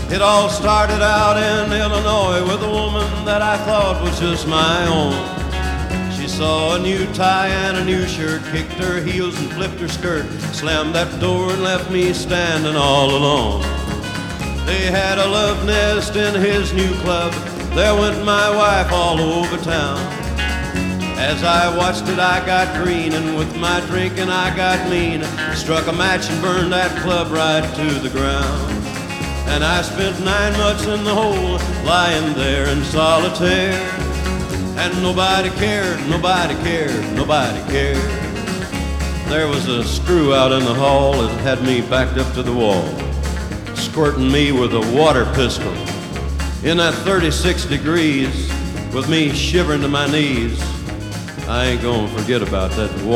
It all started out in Illinois with a woman that I thought was just my own. She saw a new tie and a new shirt, kicked her heels and flipped her skirt, slammed that door and left me standing all alone. They had a love nest in his new club. There went my wife all over town. As I watched it, I got green, and with my drinking I got mean. Struck a match and burned that club right to the ground. And I spent 9 months in the hole, lying there in solitaire. And nobody cared, nobody cared, nobody cared. There was a screw out in the hall that had me backed up to the wall, squirting me with a water pistol. In that 36 degrees, with me shivering to my knees, I ain't gonna forget about that